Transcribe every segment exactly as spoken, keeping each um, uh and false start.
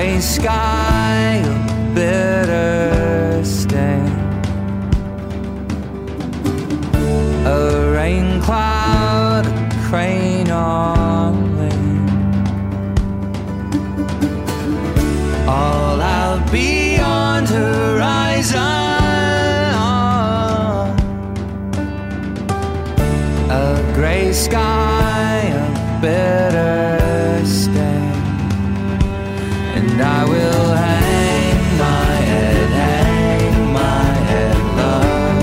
gray sky, a bitter stain, a rain cloud, a crane on wing, all out beyond horizon, a gray sky, a bitter stain, and I will hang my head, hang my head low,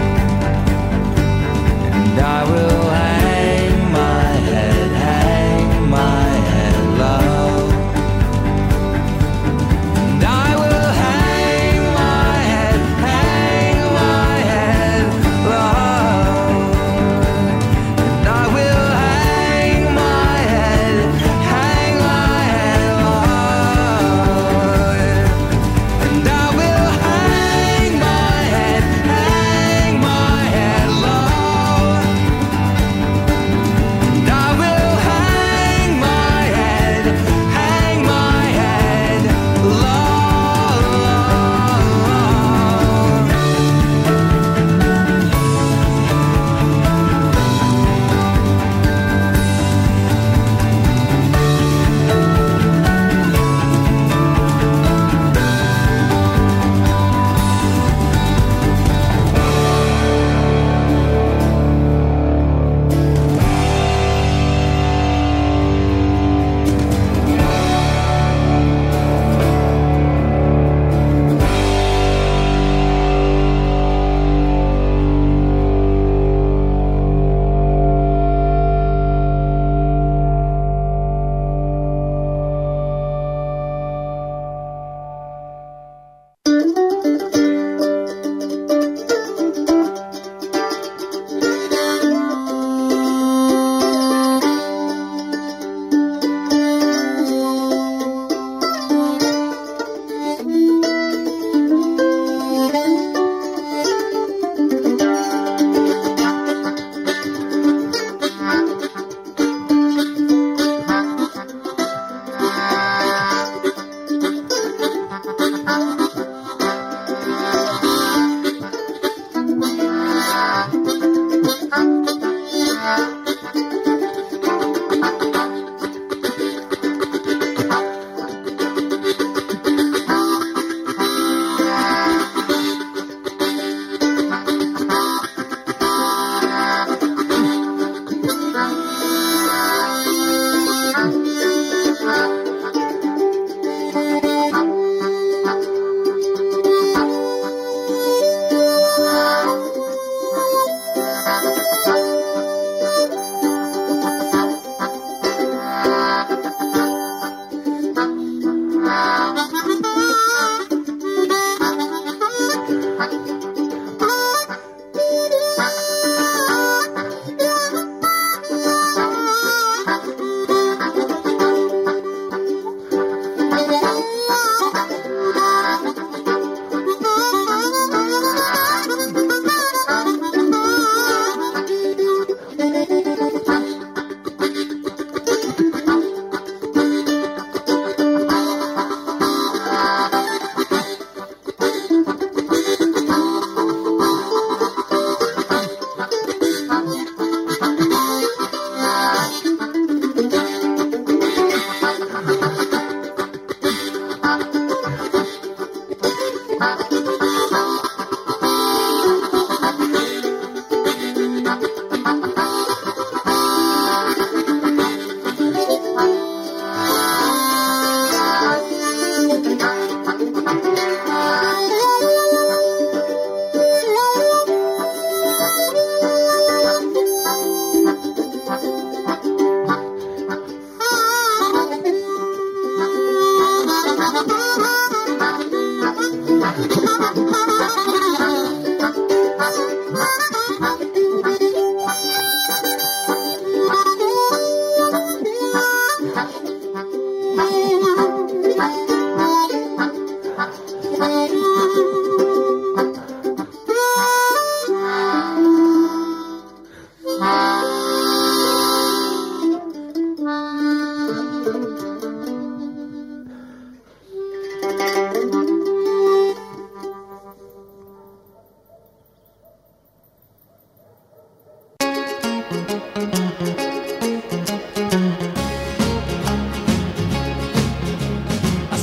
and I will hang my head, hang my head low, and I will hang my head, hang my head low, and I will hang my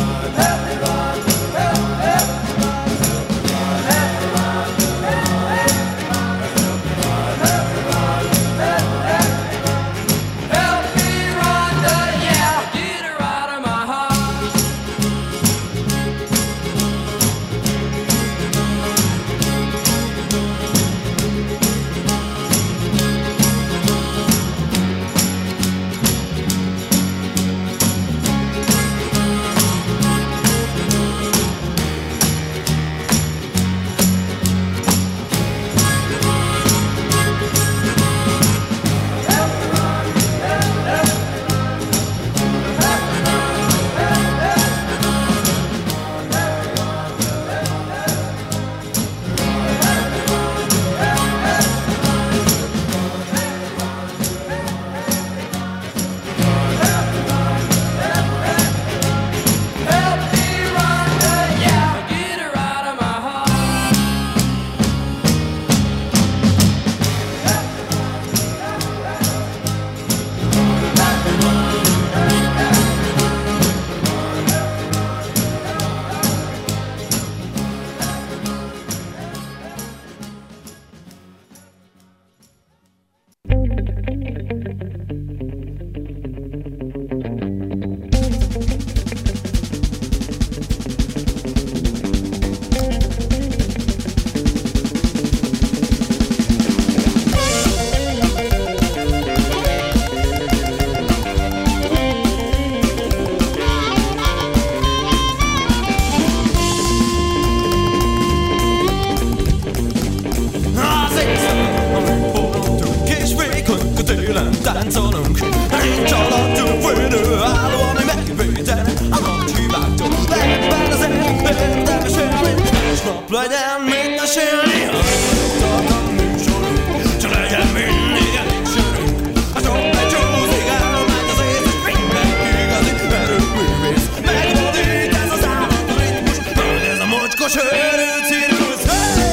táncolunk, nincs alattunk fölnő állóan megvédeni a nagy hibáktól. Legyen az érdemes élni, és nap legyen mit mesélni. Tartan műsorunk, csak legyen mindig elég sörünk. A sok becsúszik, elmegy az ész, mindenki igazi erőművész. Megvadít ez az állandó ritmus, hogy ez a mocskos őrű cirkusz. Hey!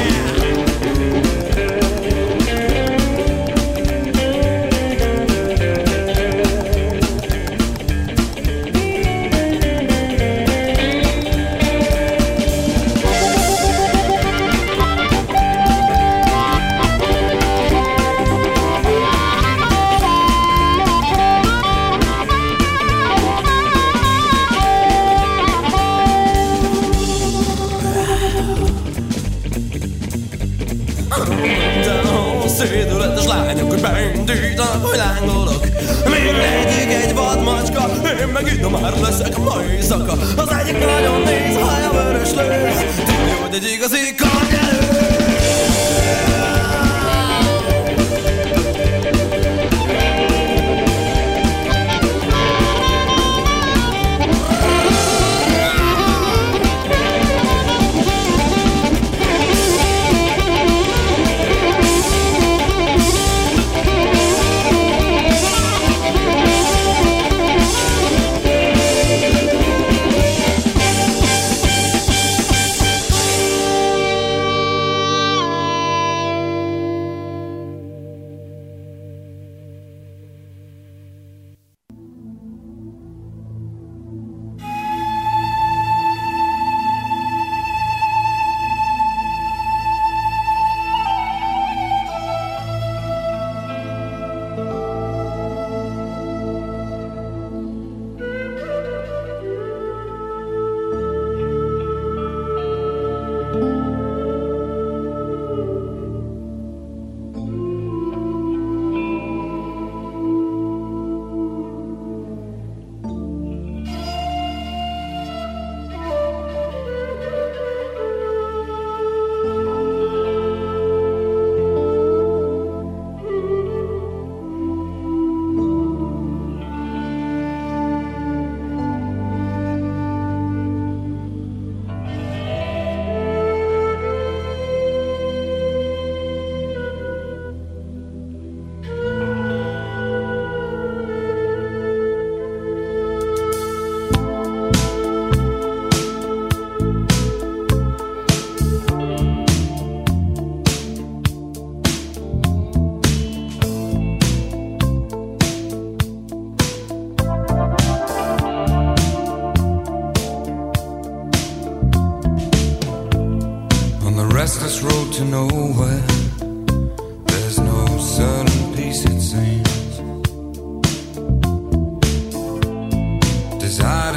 Szédületes lányok, hogy beindítanak, hogy lángolok. Mindegyik egy vadmacska, én meg itt már leszek ma éjszaka. Az egyik nagyon néz, haja vörös lő, tudja, hogy egy igazi karnyelő.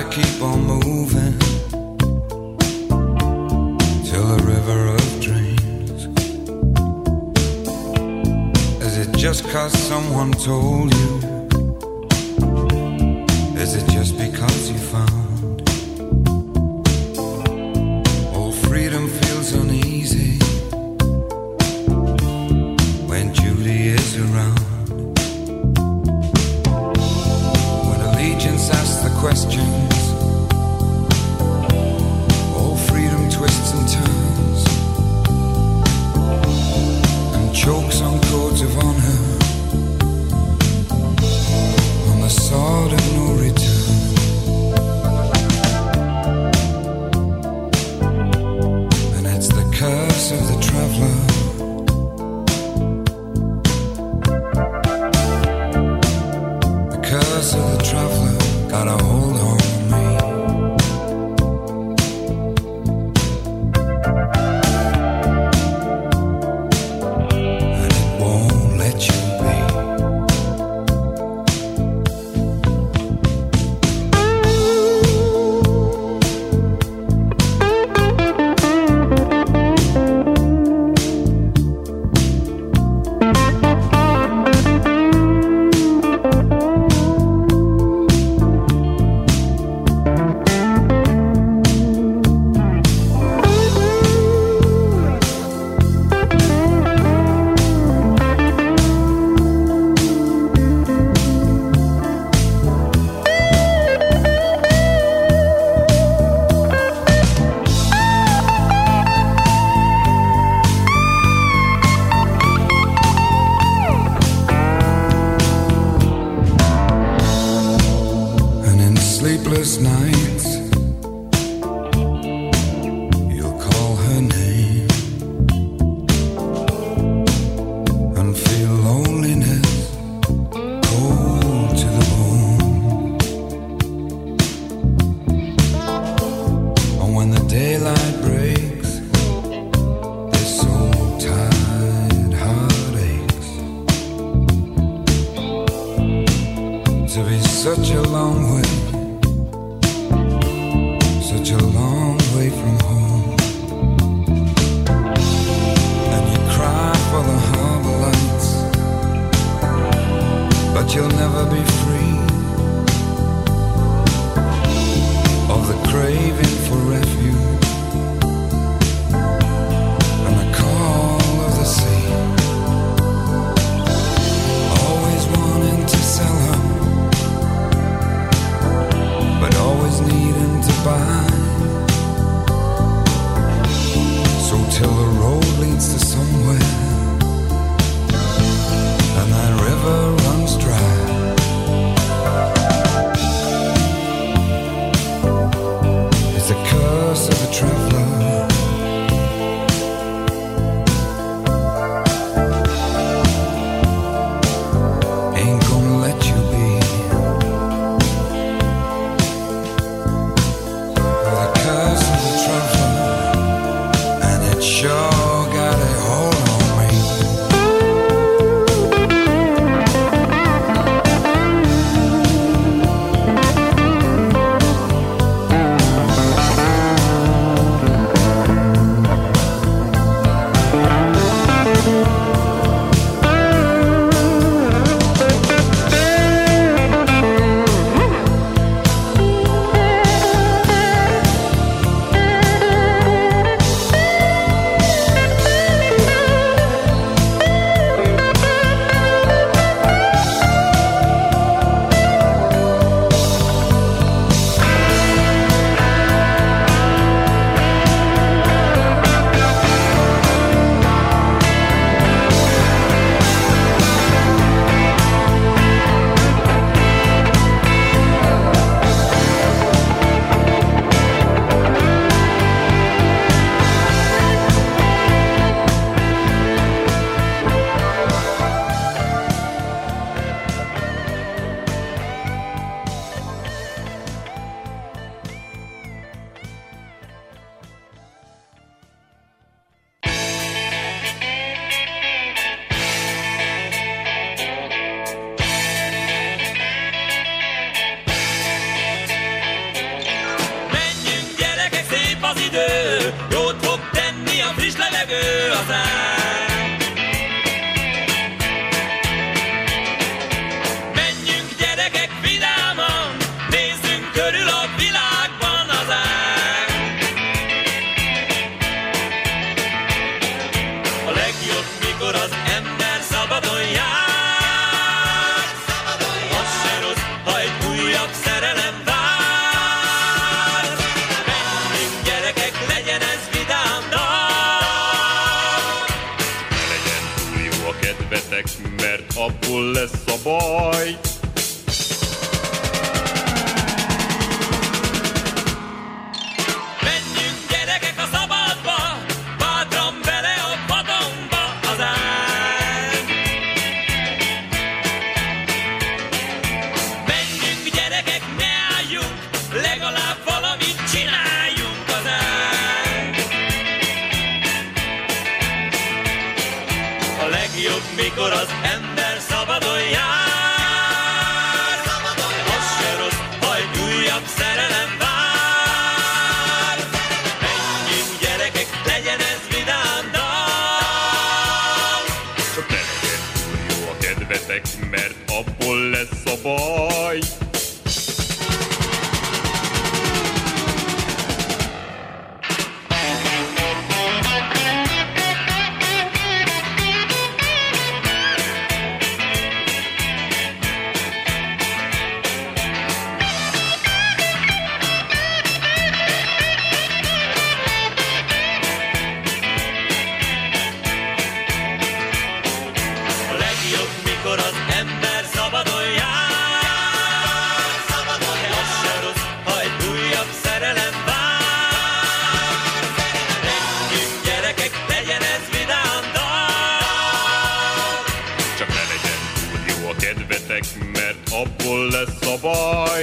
keep on moving till a river of dreams. Is it just 'cause someone told you? Is it just because you found all freedom feels uneasy when Judy is around? When allegiance asks the questions, all freedom twists and turns and chokes on codes of honor, on the sword of no return. And it's the curse of the traveler. The curse of the traveler got a hold on me. And it won't let you be. Sleepless nights, you'll call her name and feel loneliness cold to the bone. And when the daylight breaks, this soul tired heart aches to be such a long way, such a long way from home. And you cry for the harbor lights, but you'll never be free of the craving for refuge and the call of the sea. Always wanting to sell her, but always needing to buy. So till the road leads to somewhere and that river runs dry, abból lesz a baj. Menjünk gyerekek a szabadba, bátran bele a vadonba az ág. Menjünk gyerekek, ne álljunk, legalább valamit csináljunk az ág. A legjobb, mikor az ember szabadon jár. Az se rossz, ha egy újabb szerelem vár. Menjünk gyerekek, legyen ez vidám dal. Csak ne legyen túl jó a kedvetek, mert abból lesz a baj. A legjobb, mikor az ember szabadon jár. De az se rossz, ha egy újabb szerelem vár. Menjünk gyerekek, legyen ez vidám dal. Csak ne legyen túl jó a kedvetek, mert abból lesz a baj.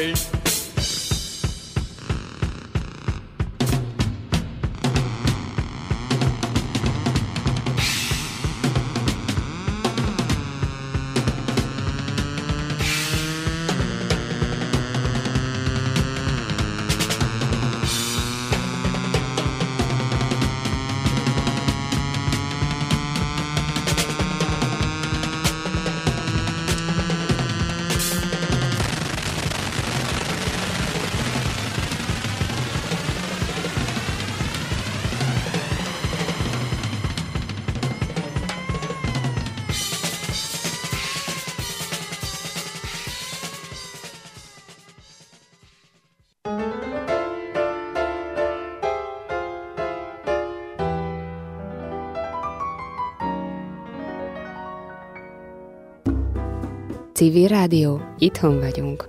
Civil Rádió, itthon vagyunk.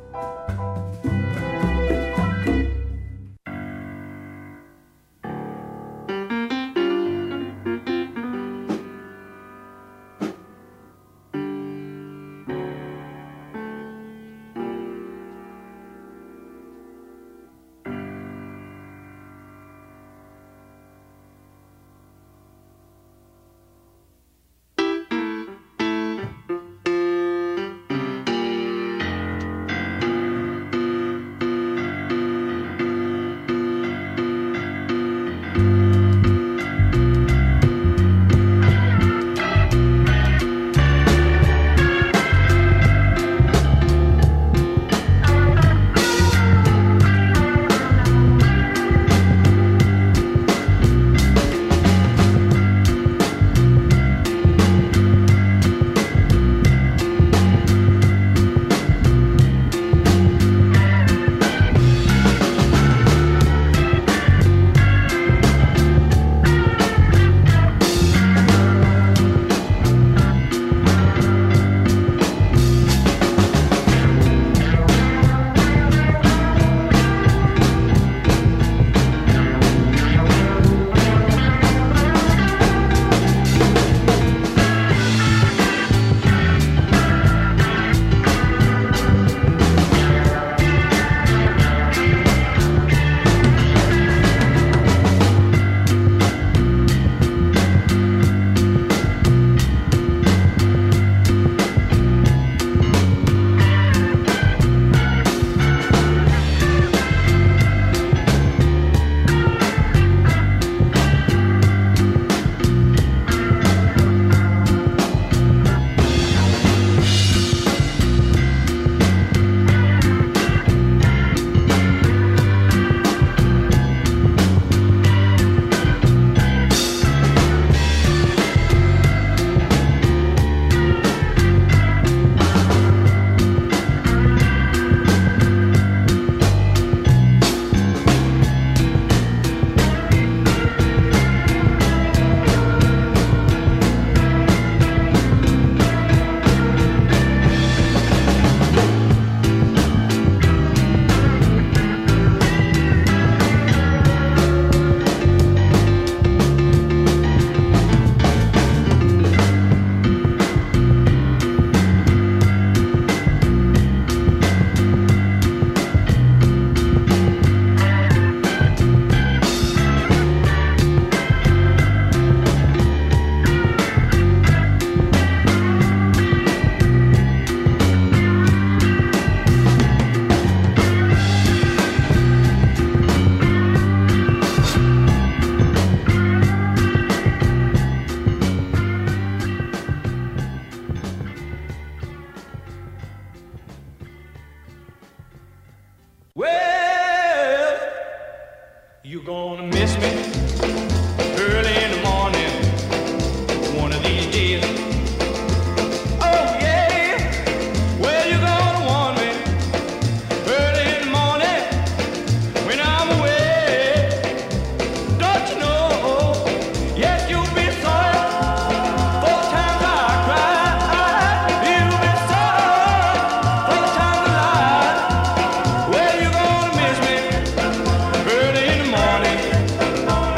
You gonna miss me early in the morning, one of these days. Oh yeah, well you gonna want me early in the morning when I'm away. Don't you know? Yes, you'll be sorry for the times I cried. You'll be sorry for the times I lied. Well you gonna miss me early in the morning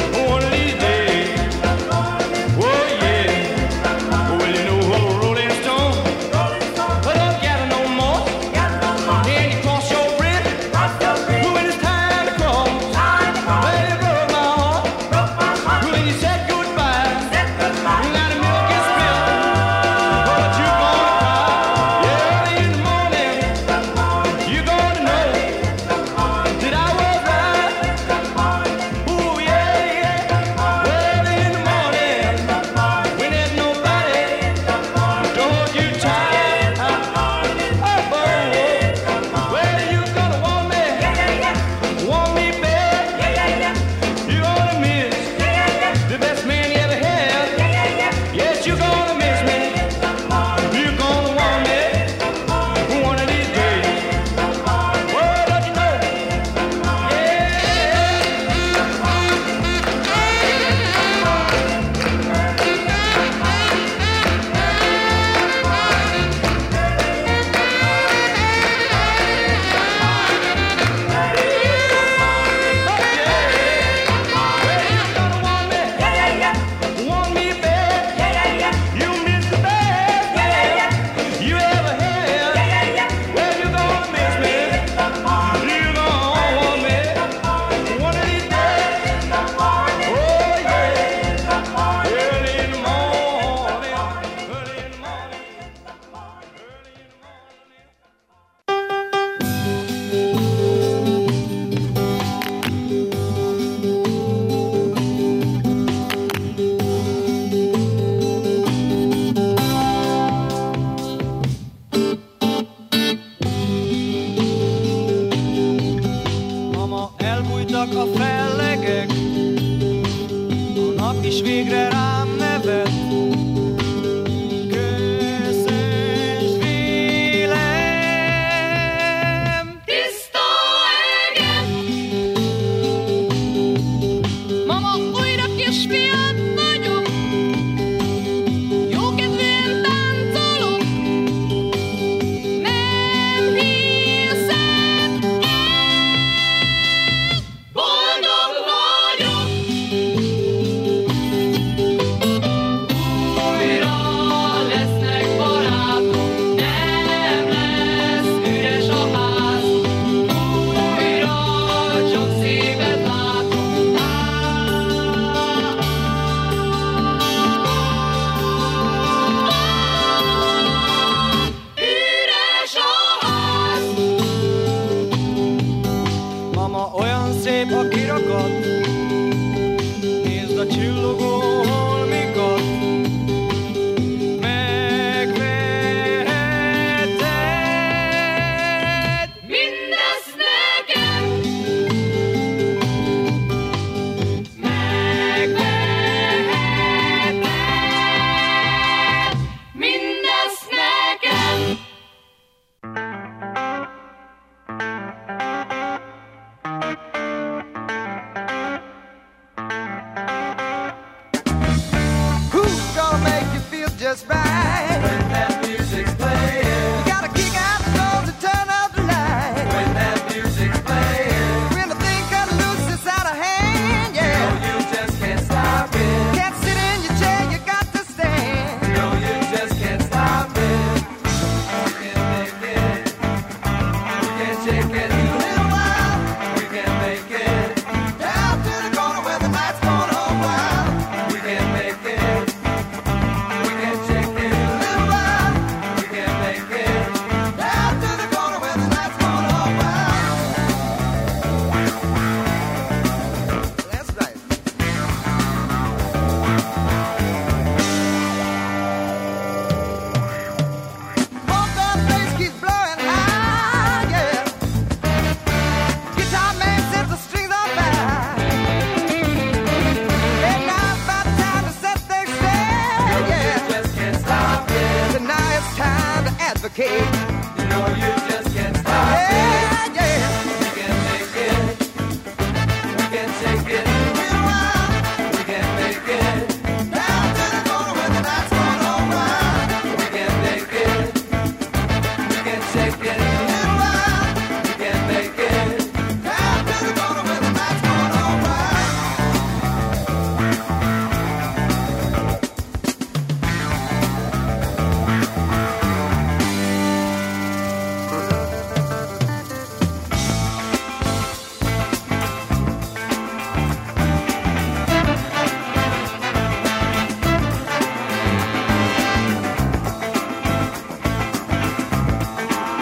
the cake. You know you just can't stop it. Yeah, yeah. You can make it. You can take it. You can make it. Down to the corner where the night's gone all wild. You can make it. You can take it.